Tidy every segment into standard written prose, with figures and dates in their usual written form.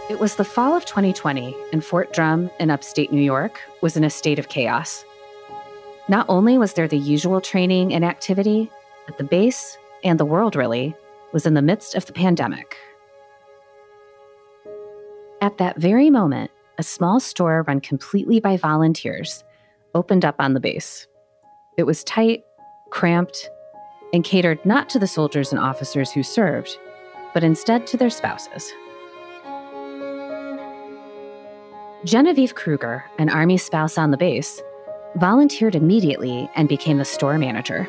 It was the fall of 2020, and Fort Drum in upstate New York was in a state of chaos. Not only was there the usual training and activity, but the base, and the world really, was in the midst of the pandemic. At that very moment, a small store run completely by volunteers opened up on the base. It was tight, cramped, and catered not to the soldiers and officers who served, but instead to their spouses. Genevieve Kruger, an Army spouse on the base, volunteered immediately and became the store manager.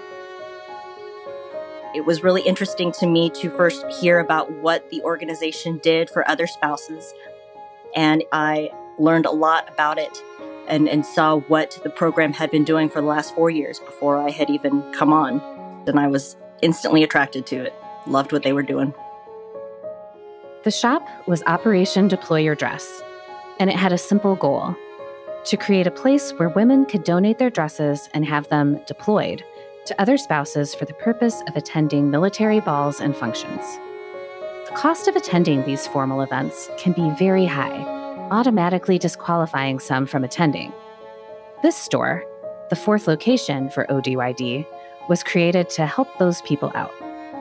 It was really interesting to me to first hear about what the organization did for other spouses. And I learned a lot about it and saw what the program had been doing for the last 4 years before I had even come on. And I was instantly attracted to it, loved what they were doing. The shop was Operation Deploy Your Dress, and it had a simple goal: to create a place where women could donate their dresses and have them deployed to other spouses for the purpose of attending military balls and functions. The cost of attending these formal events can be very high, automatically disqualifying some from attending. This store, the fourth location for ODYD, was created to help those people out.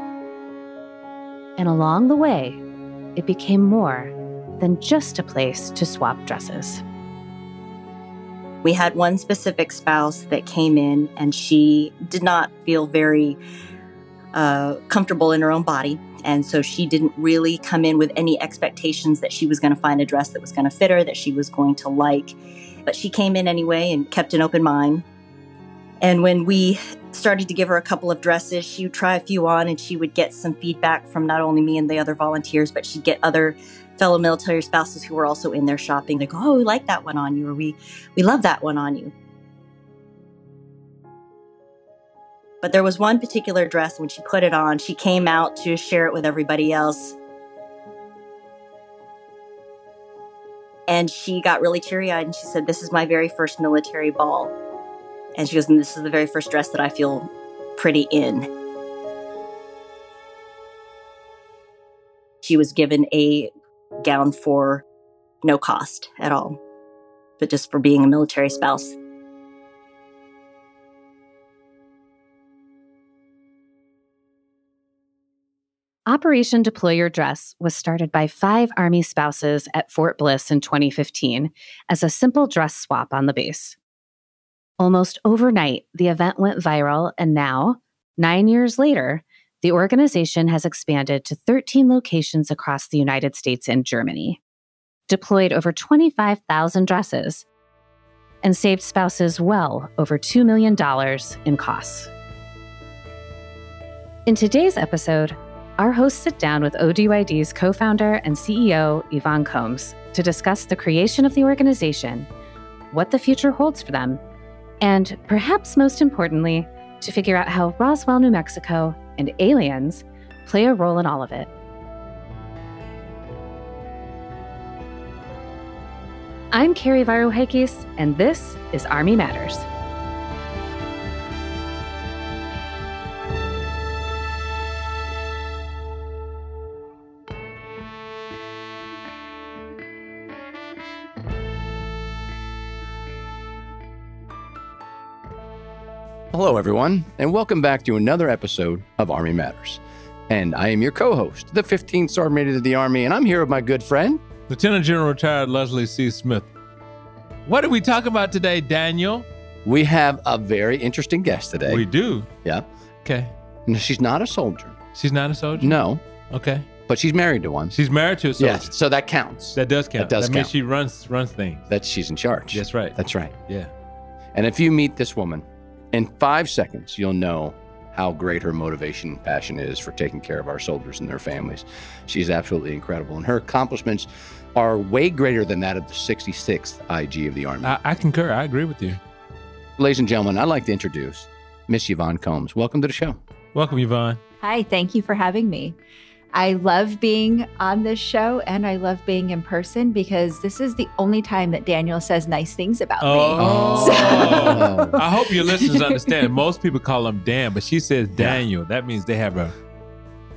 And along the way, it became more than just a place to swap dresses. We had one specific spouse that came in, and she did not feel very comfortable in her own body. And so she didn't really come in with any expectations that she was going to find a dress that was going to fit her, that she was going to like. But she came in anyway and kept an open mind. And when we started to give her a couple of dresses, she would try a few on and she would get some feedback from not only me and the other volunteers, but she'd get other fellow military spouses who were also in there shopping. They go, "Oh, we like that one on you," or we love that one on you. But there was one particular dress, when she put it on, she came out to share it with everybody else. And she got really teary-eyed and she said, "This is my very first military ball." And she goes, "And this is the very first dress that I feel pretty in." She was given a gown for no cost at all, but just for being a military spouse. Operation Deploy Your Dress was started by 5 Army spouses at Fort Bliss in 2015 as a simple dress swap on the base. Almost overnight, the event went viral, and now, 9 years later, the organization has expanded to 13 locations across the United States and Germany, deployed over 25,000 dresses, and saved spouses well over $2 million in costs. In today's episode, our hosts sit down with ODYD's co-founder and CEO, Yvonne Combs, to discuss the creation of the organization, what the future holds for them, and perhaps most importantly, to figure out how Roswell, New Mexico, and aliens play a role in all of it. I'm Carrie Varouhakis, and this is Army Matters. Hello, everyone, and welcome back to another episode of Army Matters. And I am your co-host, the 15th Sergeant Major of the Army, and I'm here with my good friend, Lieutenant General Retired Leslie C. Smith. What are we talking about today, Daniel? We have a very interesting guest today. We do? Yeah. Okay. No, she's not a soldier. She's not a soldier? No. Okay. But she's married to one. She's married to a soldier. Yes, so that counts. That does count. That means count. she runs things. That she's in charge. That's right. That's right. Yeah. And if you meet this woman, in 5 seconds, you'll know how great her motivation and passion is for taking care of our soldiers and their families. She's absolutely incredible. And her accomplishments are way greater than that of the 66th IG of the Army. I concur. I agree with you. Ladies and gentlemen, I'd like to introduce Miss Yvonne Combs. Welcome to the show. Welcome, Yvonne. Hi, thank you for having me. I love being on this show and I love being in person because this is the only time that Daniel says nice things about me. Oh. I hope your listeners understand. Most people call him Dan, but she says Daniel. That means they have a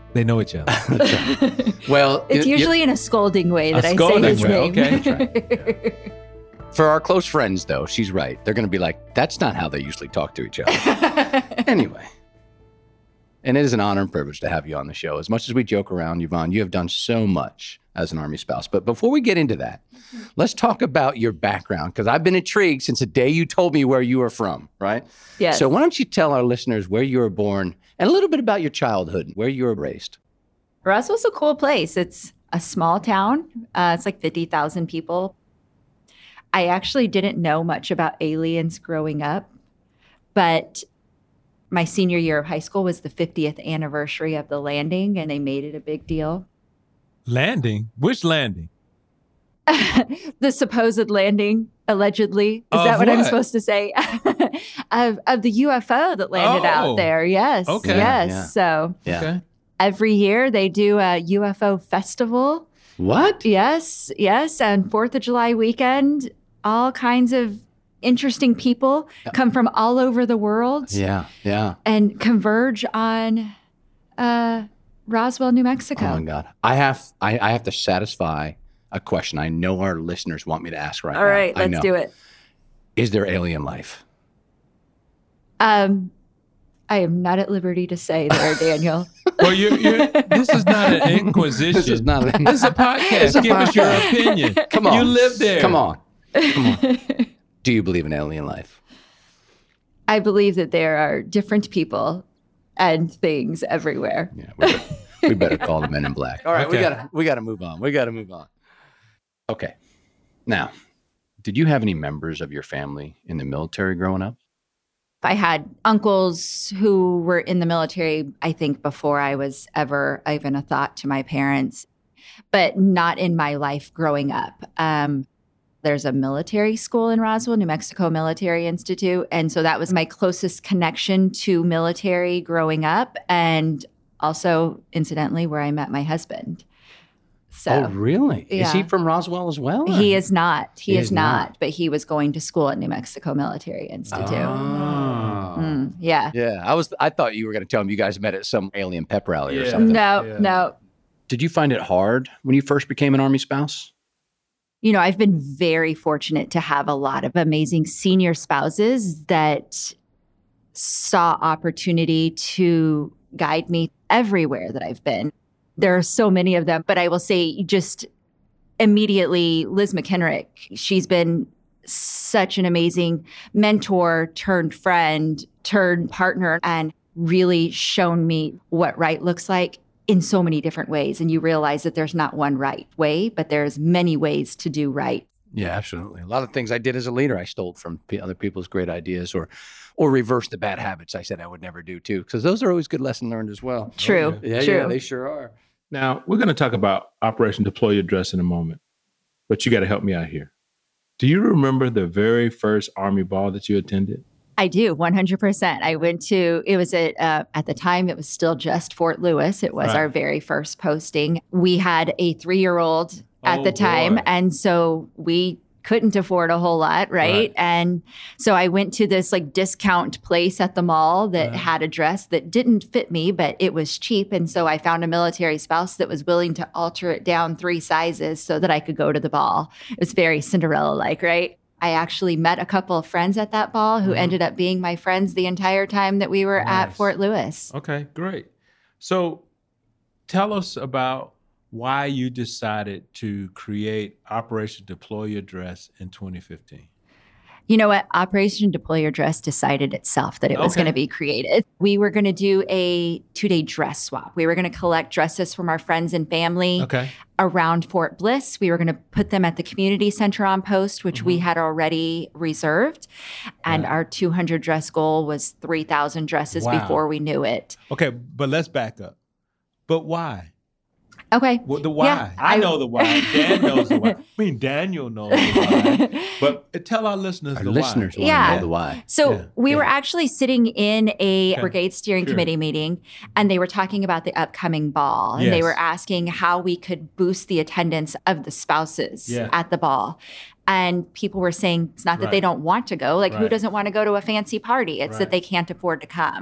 They know each other. Well, It's usually in a scolding way that I say his name. Okay. That's for our close friends, though, she's right. They're going to be like, that's not how they usually talk to each other. Anyway. And it is an honor and privilege to have you on the show. As much as we joke around, Yvonne, you have done so much as an Army spouse. But before we get into that, let's talk about your background, because I've been intrigued since the day you told me where you were from, right? Yes. So why don't you tell our listeners where you were born and a little bit about your childhood, where you were raised? Roswell's a cool place. It's a small town. It's like 50,000 people. I actually didn't know much about aliens growing up, but my senior year of high school was the 50th anniversary of the landing, and they made it a big deal. Landing? Which landing? The supposed landing, allegedly. Is Of that what I'm what? supposed to say? of the UFO that landed Oh. out there. Yes. Okay. Yes. Yeah. So Yeah. Okay. every year they do a UFO festival. What? Yes. Yes. And 4th of July weekend, all kinds of interesting people come from all over the world Yeah. Yeah. and converge on Roswell, New Mexico. Oh my God. I have to satisfy a question I know our listeners want me to ask right now. All right, I let's know. do it. Is there alien life? I am not at liberty to say there, Daniel. Well, this is not an inquisition. This is not This is a podcast. Give us your opinion. Come on. You live there. Come on. Come on. Do you believe in alien life? I believe that there are different people and things everywhere. Yeah, we better call the Men in Black. All right, Okay. we gotta move on. We gotta move on. Okay. Now, did you have any members of your family in the military growing up? I had uncles who were in the military, I think, before I was ever even a thought to my parents, but not in my life growing up. There's a military school in Roswell, New Mexico Military Institute. And so that was my closest connection to military growing up. And also, incidentally, where I met my husband. So Oh, really? Is he yeah. from Roswell as well? he is not. He He is is not. not. But he was going to school at New Mexico Military Institute. Oh. Yeah. Yeah, I thought you were going to tell him you guys met at some alien pep rally or Yeah. something. No, Yeah. no. Did you find it hard when you first became an Army spouse? You know, I've been very fortunate to have a lot of amazing senior spouses that saw opportunity to guide me everywhere that I've been. There are so many of them, but I will say just immediately, Liz McHenrick, she's been such an amazing mentor turned friend, turned partner, and really shown me what right looks like in so many different ways. And you realize that there's not one right way, but there's many ways to do right. Yeah, absolutely. A lot of things I did as a leader, I stole from other people's great ideas or reversed the bad habits I said I would never do too, because those are always good lesson learned as well. True. Yeah, True. yeah, they sure are. Now, we're going to talk about Operation Deploy Your Dress in a moment, but you got to help me out here. Do you remember the very first Army ball that you attended? I do, 100%. I went to, it was at the time, it was still just Fort Lewis. It was Right. our very first posting. We had a 3-year-old at Oh, the time. boy. And so we couldn't afford a whole lot, right? Right. And so I went to this like discount place at the mall that Right. had a dress that didn't fit me, but it was cheap. And so I found a military spouse that was willing to alter it down 3 sizes so that I could go to the ball. It was very Cinderella-like, right? I actually met a couple of friends at that ball who Mhm. ended up being my friends the entire time that we were at Nice. Fort Lewis. Okay, great. So tell us about why you decided to create Operation Deploy Your Dress in 2015. You know what? Operation Deploy Your Dress decided itself that it was Okay. going to be created. We were going to do a 2-day dress swap. We were going to collect dresses from our friends and family Okay. around Fort Bliss. We were going to put them at the community center on post, which we had already reserved. And Right. our 200 dress goal was 3,000 dresses Wow. before we knew it. Okay, but let's back up. But why? Okay. Well, the why. Yeah, I know the why. Dan knows the why. I mean, Daniel knows the why. But tell our listeners Our the listeners why. want Yeah. to know the why. So Yeah, we were yeah. actually sitting in a Okay. brigade steering Sure. committee meeting, and they were talking about the upcoming ball. And they Yes. were asking how we could boost the attendance of the spouses Yeah. at the ball. And people were saying it's not that they Right. don't want to go. Like, who Right. doesn't want to go to a fancy party? It's Right. that they can't afford to come.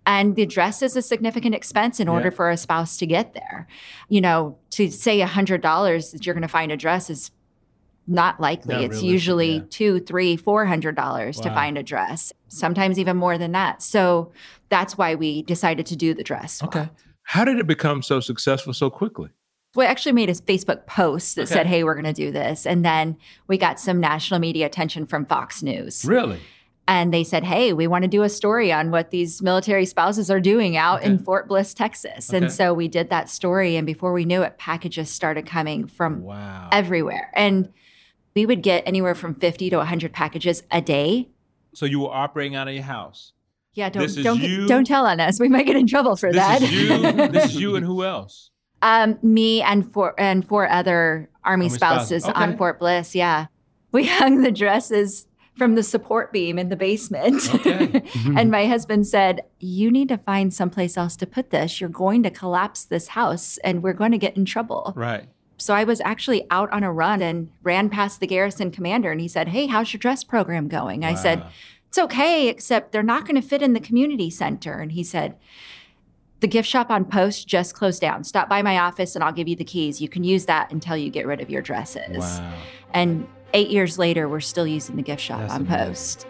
And the dress is a significant expense in order for a spouse to get there. You know, to say $100 that you're going to find a dress is not likely. Not it's realistic, usually $200, $300, $400 to Wow. find a dress, sometimes even more than that. So that's why we decided to do the dress swap. Okay. How did it become so successful so quickly? We actually made a Facebook post that said, hey, we're going to do this. And then we got some national media attention from Fox News. Really? And they said, hey, we want to do a story on what these military spouses are doing out in Fort Bliss, Texas. And so we did that story. And before we knew it, packages started coming from everywhere. And we would get anywhere from 50 to 100 packages a day. So you were operating out of your house? Yeah, This is don't you? don't tell on us. We might get in trouble for that. This is you and who else? Me and four other Army spouses Okay. on Fort Bliss. Yeah, we hung the dresses from the support beam in the basement. Okay. And my husband said, you need to find someplace else to put this. You're going to collapse this house and we're going to get in trouble. Right. So I was actually out on a run and ran past the garrison commander and he said, hey, how's your dress program going? I said, it's okay, except they're not going to fit in the community center. And he said, the gift shop on Post just closed down. Stop by my office and I'll give you the keys. You can use that until you get rid of your dresses. Wow. And 8 years later, we're still using the gift shop That's on amazing. Post.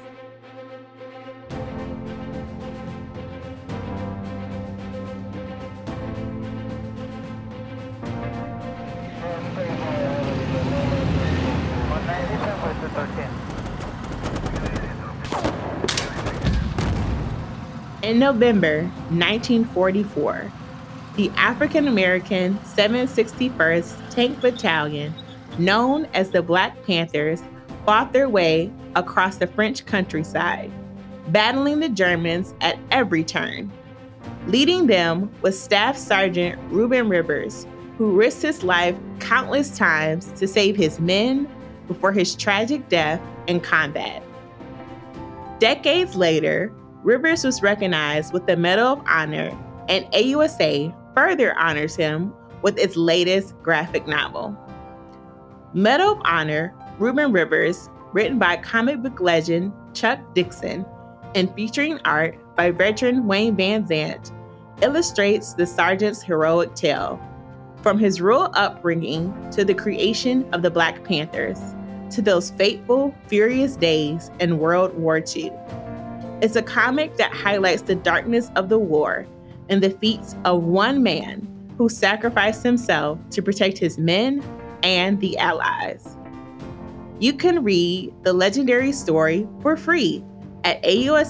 In November 1944, the African-American 761st Tank Battalion, known as the Black Panthers, fought their way across the French countryside, battling the Germans at every turn. Leading them was Staff Sergeant Reuben Rivers, who risked his life countless times to save his men before his tragic death in combat. Decades later, Rivers was recognized with the Medal of Honor, and AUSA further honors him with its latest graphic novel. Medal of Honor, Reuben Rivers, written by comic book legend Chuck Dixon and featuring art by veteran Wayne Van Zandt, illustrates the sergeant's heroic tale, from his rural upbringing to the creation of the Black Panthers, to those fateful, furious days in World War II. It's a comic that highlights the darkness of the war and the feats of one man who sacrificed himself to protect his men and the Allies. You can read the legendary story for free at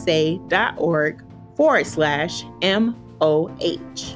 ausa.org/MOH.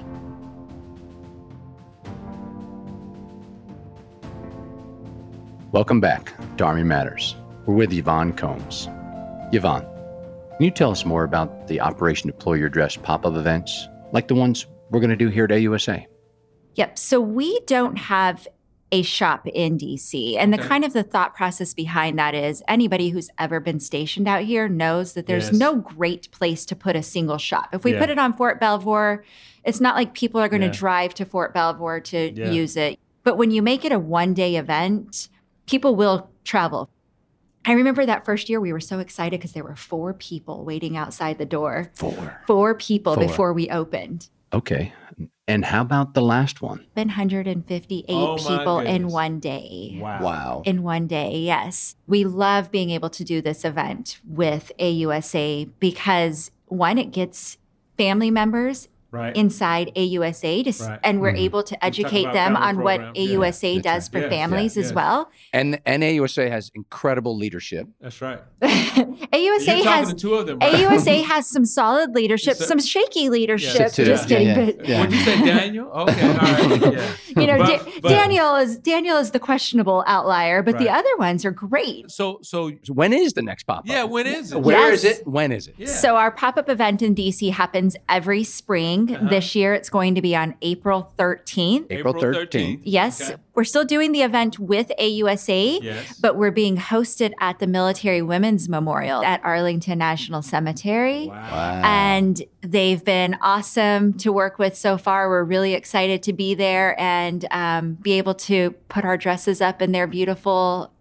Welcome back to Army Matters. We're with Yvonne Combs. Yvonne, can you tell us more about the Operation Deploy Your Dress pop-up events, like the ones we're going to do here at AUSA? Yep. So we don't have a shop in DC. And the kind of the thought process behind that is anybody who's ever been stationed out here knows that there's no great place to put a single shop. If we put it on Fort Belvoir, it's not like people are going to drive to Fort Belvoir to use it. But when you make it a one-day event, people will travel. I remember that first year we were so excited because there were 4 people waiting outside the door. 4 people before we opened. Okay. And how about the last one? 158 people in one day. Wow. In one day, yes. We love being able to do this event with AUSA because, one, it gets family members inside AUSA, and we're able to educate them on what AUSA does for families as well. And AUSA has incredible leadership. That's right. AUSA has to 2 of them, AUSA has some solid leadership, some shaky leadership. Just kidding. But Would you say Daniel? Okay, all right. Yeah. You know, Daniel is the questionable outlier, but the other ones are great. So when is the next pop-up? Yeah, when is it? Where is it? When is it? Yeah. So our pop-up event in DC happens every spring. This year it's going to be on April 13th. April 13th. Yes. Okay. We're still doing the event with AUSA, but we're being hosted at the Military Women's Memorial at Arlington National Cemetery. Wow. And they've been awesome to work with so far. We're really excited to be there and be able to put our dresses up in their beautiful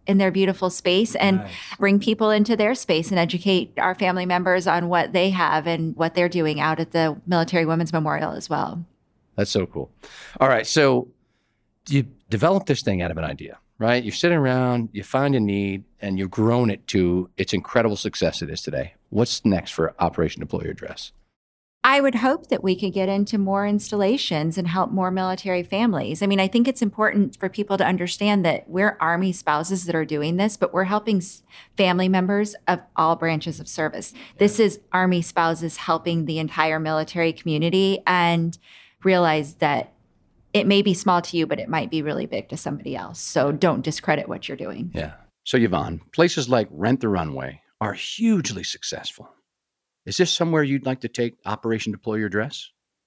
in their beautiful space and Nice. bring people into their space and educate our family members on what they have and what they're doing out at the Military Women's Memorial as well. That's so cool. All right. So you develop this thing out of an idea, right? You're sitting around, you find a need, and you've grown it to its incredible success it is today. What's next for Operation Deploy Your Dress? I would hope that we could get into more installations and help more military families. I mean, I think it's important for people to understand that we're Army spouses that are doing this, but we're helping family members of all branches of service. This is Army spouses helping the entire military community, and realize that it may be small to you, but it might be really big to somebody else. So don't discredit what you're doing. Yeah. So Yvonne, places like Rent the Runway are hugely successful. Is this somewhere you'd like to take Operation Deploy Your Dress?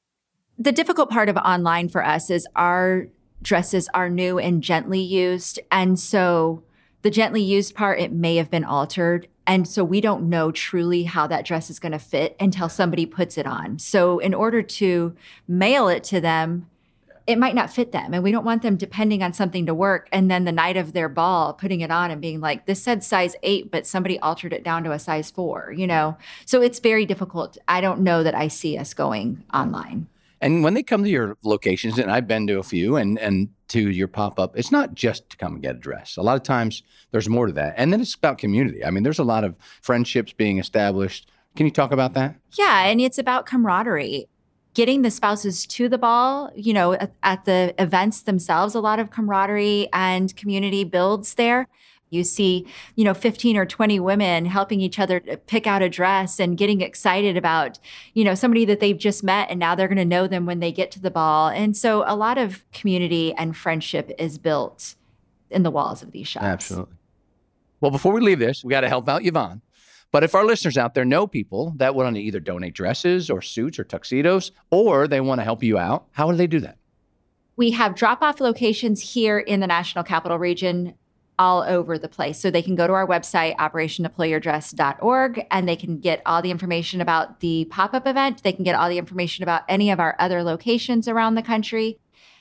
The difficult part of online for us is our dresses are new and gently used. And so the gently used part, it may have been altered. And so we don't know truly how that dress is going to fit until somebody puts it on. So in order to mail it to them, it might not fit them. And we don't want them depending on something to work. And then the night of their ball, putting it on and being like, this said size 8, but somebody altered it down to a size 4, you know? So it's very difficult. I don't know that I see us going online. And when they come to your locations, and I've been to a few, and to your pop-up, it's not just to come and get a dress. A lot of times there's more to that. And then it's about community. I mean, there's a lot of friendships being established. Can you talk about that? Yeah, and it's about camaraderie. Getting the spouses to the ball, you know, at the events themselves, a lot of camaraderie and community builds there. You see, 15 or 20 women helping each other pick out a dress and getting excited about, somebody that they've just met, and now they're going to know them when they get to the ball. And so a lot of community and friendship is built in the walls of these shops. Absolutely. Well, before we leave this, we got to help out Yvonne. But if our listeners out there know people that want to either donate dresses or suits or tuxedos, or they want to help you out, how do they do that? We have drop-off locations here in the National Capital Region all over the place. So they can go to our website, operationdeployyourdress.org, and they can get all the information about the pop-up event. They can get all the information about any of our other locations around the country,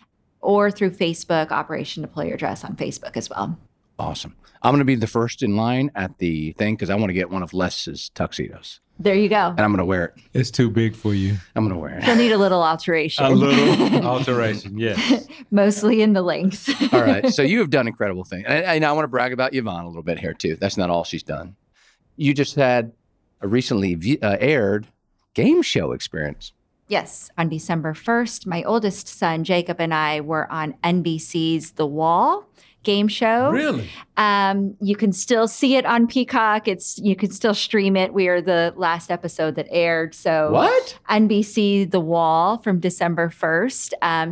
or through Facebook, Operation Deploy Your Dress on Facebook as well. Awesome. I'm going to be the first in line at the thing because I want to get one of Les's tuxedos. There you go. And I'm going to wear it. It's too big for you. I'm going to wear it. You'll need a little alteration. A little alteration, yes. Mostly in the length. All right. So you have done incredible things. And I want to brag about Yvonne a little bit here, too. That's not all she's done. You just had a recently aired game show experience. Yes. On December 1st, my oldest son, Jacob, and I were on NBC's The Wall game show. Really? You can still see it on Peacock. You can still stream it. We are the last episode that aired. So what? NBC The Wall from December 1st.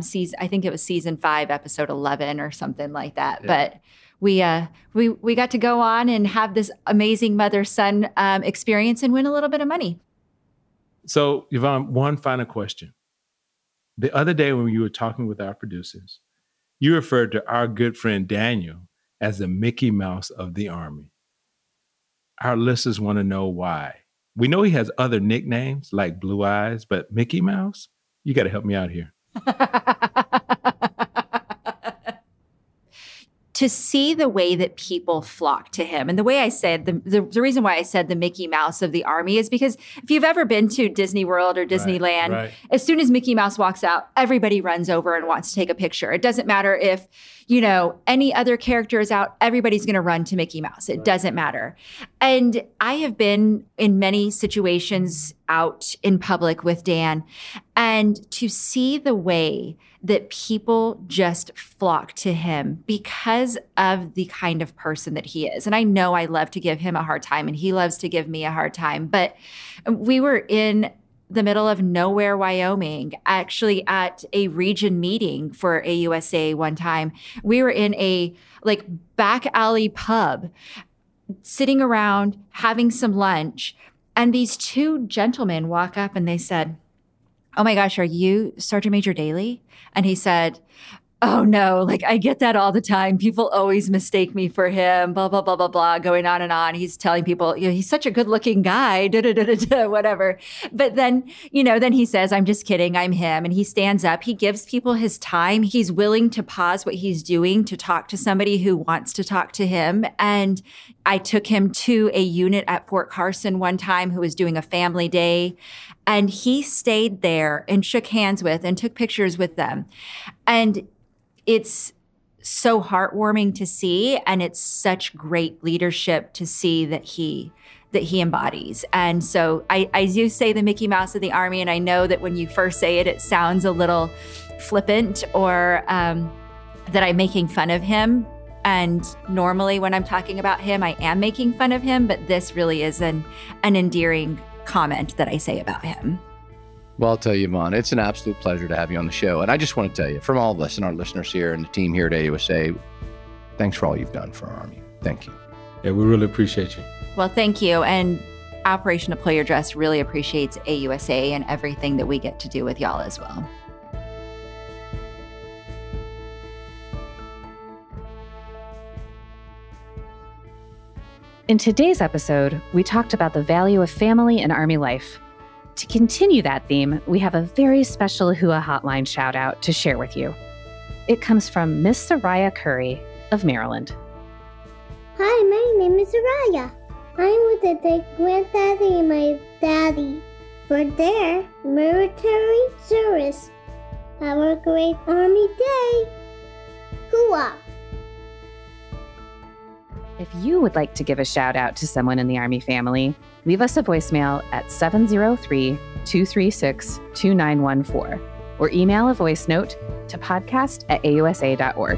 I think it was season 5, episode 11 or something like that. Yeah. But we got to go on and have this amazing mother-son experience and win a little bit of money. So, Yvonne, one final question. The other day when you were talking with our producers, you referred to our good friend Daniel as the Mickey Mouse of the Army. Our listeners want to know why. We know he has other nicknames like Blue Eyes, but Mickey Mouse? You got to help me out here. To see the way that people flock to him. And the way I said, the reason why I said the Mickey Mouse of the Army is because if you've ever been to Disney World or Disneyland, right. As soon as Mickey Mouse walks out, everybody runs over and wants to take a picture. It doesn't matter if, any other character is out, everybody's going to run to Mickey Mouse. It doesn't matter. And I have been in many situations out in public with Dan, and to see the way that people just flock to him because of the kind of person that he is. And I know I love to give him a hard time, and he loves to give me a hard time. But we were in the middle of nowhere, Wyoming, actually at a region meeting for AUSA one time. We were in a back alley pub, sitting around having some lunch. And these two gentlemen walk up and they said, "Oh my gosh, are you Sergeant Major Daly?" And he said, Oh no, like I get that all the time. People always mistake me for him, blah, blah, blah, blah, blah, going on and on. He's telling people, he's such a good looking guy, whatever. But then, then he says, I'm just kidding, I'm him. And he stands up, he gives people his time. He's willing to pause what he's doing to talk to somebody who wants to talk to him. And I took him to a unit at Fort Carson one time who was doing a family day. And he stayed there and shook hands with and took pictures with them. And it's so heartwarming to see, and it's such great leadership to see that he embodies. And so I do say the Mickey Mouse of the Army, and I know that when you first say it, it sounds a little flippant or that I'm making fun of him. And normally when I'm talking about him, I am making fun of him, but this really is an endearing comment that I say about him. Well, I'll tell you, Yvonne, it's an absolute pleasure to have you on the show. And I just want to tell you, from all of us and our listeners here and the team here at AUSA, thanks for all you've done for our Army. Thank you. Yeah, we really appreciate you. Well, thank you. And Operation Deploy Your Dress really appreciates AUSA and everything that we get to do with y'all as well. In today's episode, we talked about the value of family in Army life. To continue that theme, we have a very special HUA hotline shout out to share with you. It comes from Miss Soraya Curry of Maryland. Hi, my name is Soraya. I'm with the great granddaddy and my daddy for their military service. Have a great Army day. HUA! If you would like to give a shout out to someone in the Army family, leave us a voicemail at 703-236-2914 or email a voice note to podcast@ausa.org.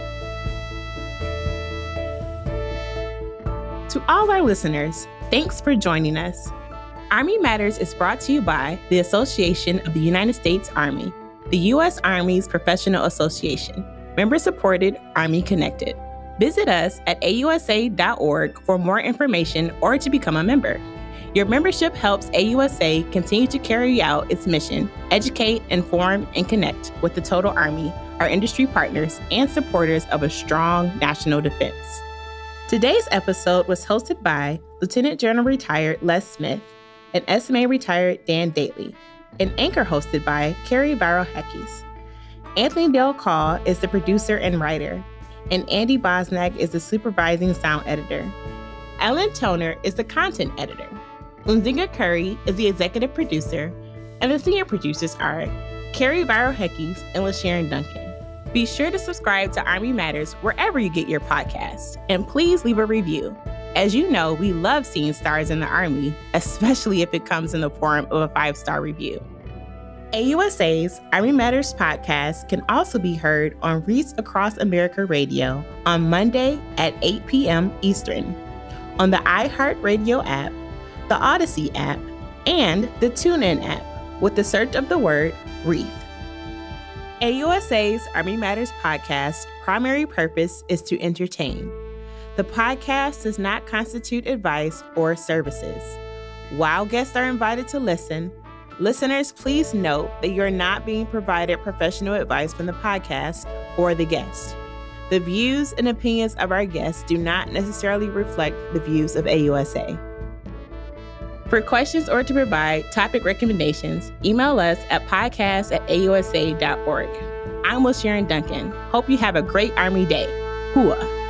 To all our listeners, thanks for joining us. Army Matters is brought to you by the Association of the United States Army, the U.S. Army's professional association, member-supported, Army-connected. Visit us at ausa.org for more information or to become a member. Your membership helps AUSA continue to carry out its mission, educate, inform, and connect with the total Army, our industry partners, and supporters of a strong national defense. Today's episode was hosted by Lieutenant General Retired Les Smith and SMA Retired Dan Daly, and anchor hosted by Carrie Barrow-Heckes. Anthony Del Call is the producer and writer, and Andy Bosnack is the supervising sound editor. Ellen Toner is the content editor. Unzinga Curry is the executive producer, and the senior producers are Carrie Barrow-Heckes and LaSharon Duncan. Be sure to subscribe to Army Matters wherever you get your podcasts, and please leave a review. As you know, we love seeing stars in the Army, especially if it comes in the form of a 5-star review. AUSA's Army Matters podcast can also be heard on Reach Across America Radio on Monday at 8 p.m. Eastern, on the iHeartRadio app, the Odyssey app, and the TuneIn app with the search of the word Wreath. AUSA's Army Matters podcast primary purpose is to entertain. The podcast does not constitute advice or services. While guests are invited to listen, listeners, please note that you are not being provided professional advice from the podcast or the guest. The views and opinions of our guests do not necessarily reflect the views of AUSA. For questions or to provide topic recommendations, email us at podcast@ausa.org. I'm LaSharon Duncan. Hope you have a great Army Day. HUA.